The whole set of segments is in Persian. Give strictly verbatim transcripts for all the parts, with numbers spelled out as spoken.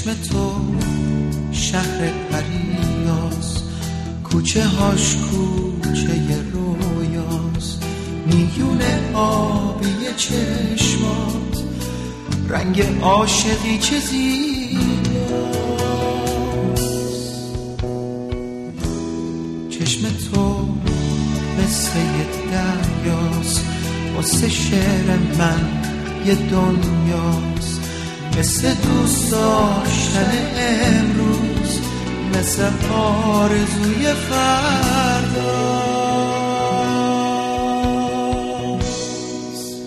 چشم تو شهر پریاست، کوچه هاش کوچه رویاست، میون آبی چشمات رنگ عاشقی چه زیباست. چشم تو مثل یه دریاست، واسه شعر من یه دنیاست، مثل دوست داشتن امروز، مثل آرزوی فرداست.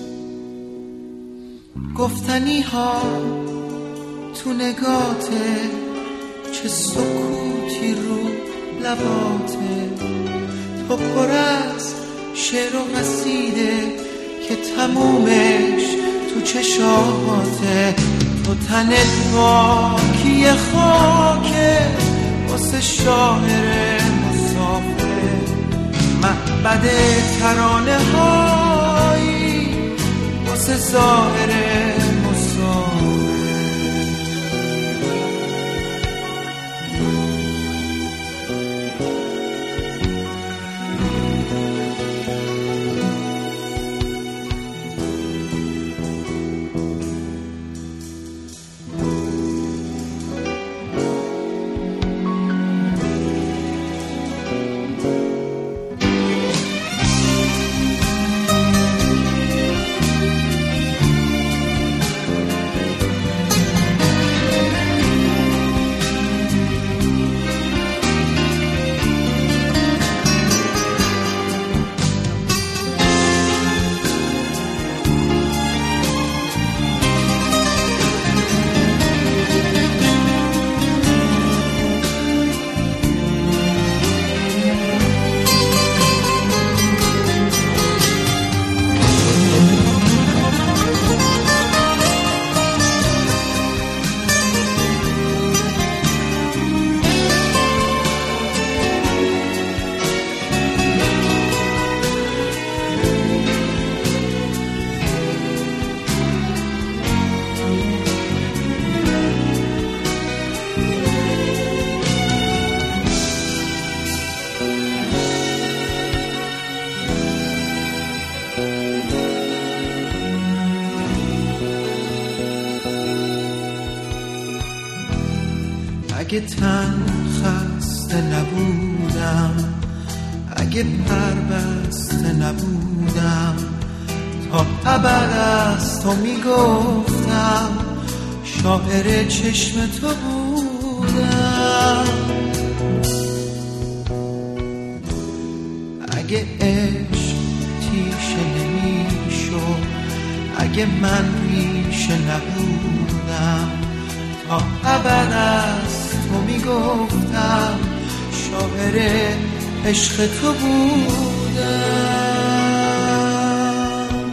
گفتنی ها تو نگاته، چه سکوتی رو لباته، تو پر از شعر و قصیده که تمومش تو چشاته، تو تنت خاکی خاکه واسه شاعر مسافر، معبد ترانه هایی واسه ظاهر مسافر. اگه تن خسته نبودم، اگه پربسته نبودم، تا ابد از تو میگفتم شاعر چشم تو بودم. اگه عشق تیشه نمیشد، اگه من ریشه نبودم، تا ابد از تو میگفتم شاعر عشق تو بودم.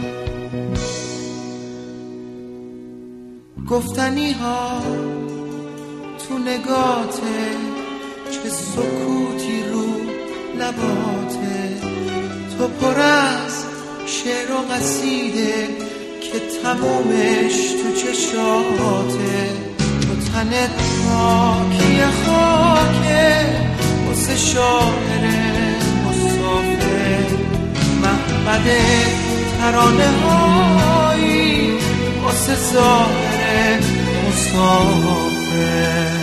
گفتنی ها تو نگاته، چه سکوتی رو لباته، تو پر از شعر و قصیده که تمومش تو چشاته، تنت خاکی خاکه واسه شاعر مسافر، معبد ترانه هایی واسه ظاهر مسافر.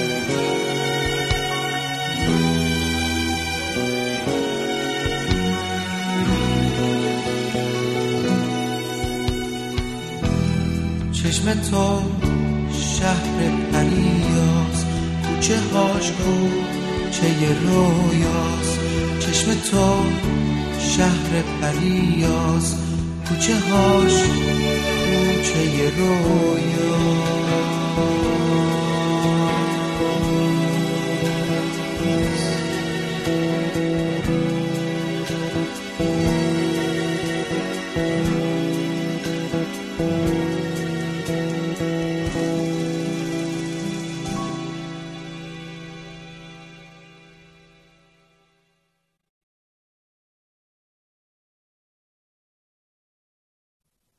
چشم تو شهر پریاست، کوچه هاش کوچه رویاست، چشم تو شهر پریاست، کوچه هاش کوچه رویاست.